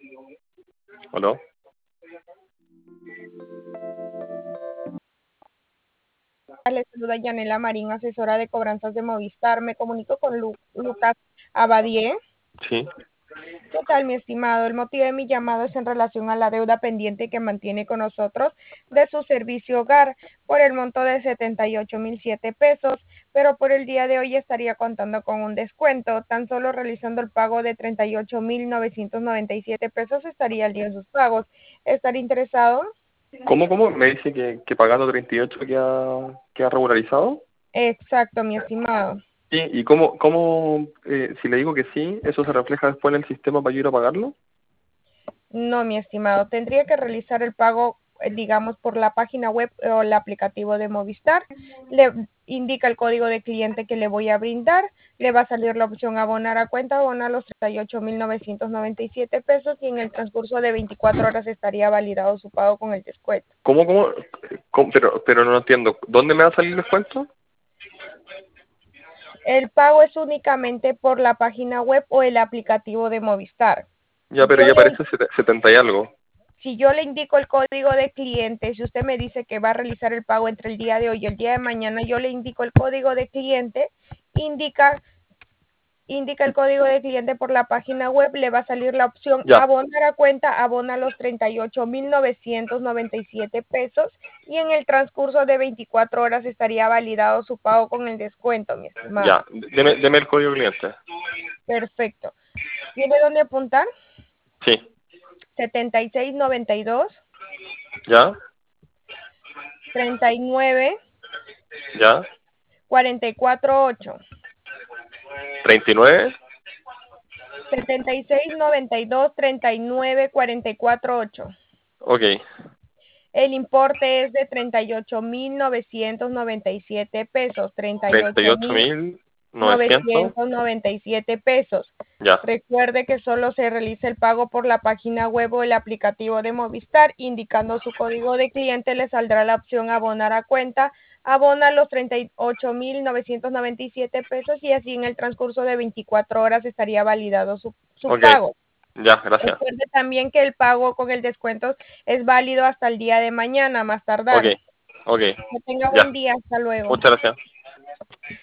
¿Aló? Le saluda Yanela Marín, asesora de cobranzas de Movistar. Me comunico con Lucas Abadie. Sí. ¿Qué tal, mi estimado? El motivo de mi llamado es en relación a la deuda pendiente que mantiene con nosotros de su servicio hogar por el monto de 78,007 pesos, pero por el día de hoy estaría contando con un descuento. Tan solo realizando el pago de 38,997 pesos estaría al día de sus pagos. ¿Estaría interesado? ¿Cómo? ¿Me dice que pagando 38 queda regularizado? Exacto, mi estimado. Sí, ¿y cómo, si le digo que sí, eso se refleja después en el sistema para yo ir a pagarlo? No, mi estimado, tendría que realizar el pago, digamos, por la página web o el aplicativo de Movistar. Le indica el código de cliente que le voy a brindar. Le va a salir la opción abonar a cuenta, abonar los 38,997 pesos y en el transcurso de 24 horas estaría validado su pago con el descuento. ¿Cómo? Pero no entiendo. ¿Dónde me va a salir el descuento? El pago es únicamente por la página web o el aplicativo de Movistar. Ya, pero Yo ya le aparece 70 y algo. Si yo le indico el código de cliente, si usted me dice que va a realizar el pago entre el día de hoy y el día de mañana, yo le indico el código de cliente, indica, indica el código de cliente por la página web, le va a salir la opción Ya, abonar a cuenta, abona los 38,997 pesos y en el transcurso de 24 horas estaría validado su pago con el descuento, mi estimado. ya. Deme el código cliente. Perfecto. ¿Tiene dónde apuntar? Sí. 7692 ¿Ya? 39 ¿Ya? 448. 39. 7692 39 448. Ok. El importe es de 38,997 pesos, treinta y treinta y ocho ocho mil mil novecientos novecientos noventa y siete pesos. Ya. Recuerde que solo se realiza el pago por la página web o el aplicativo de Movistar. Indicando su código de cliente le saldrá la opción abonar a cuenta. Abona los 38,997 pesos y así en el transcurso de 24 horas estaría validado su Ok. pago. Ya, gracias. Recuerde también que el pago con el descuento es válido hasta el día de mañana, más Ok. tardar. Ok. Que tenga Ya. buen día. Hasta luego. Muchas gracias.